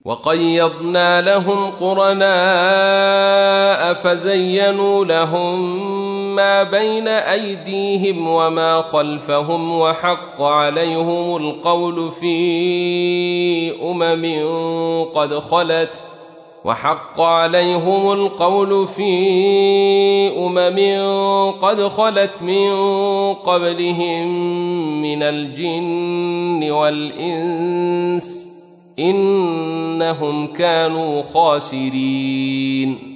وقيضنا لهم قرناء فزينوا لهم ما بين أيديهم وما خلفهم وحق عليهم القول في أمم قد خلت من قبلهم من الجن والإنس إنهم كانوا خاسرين.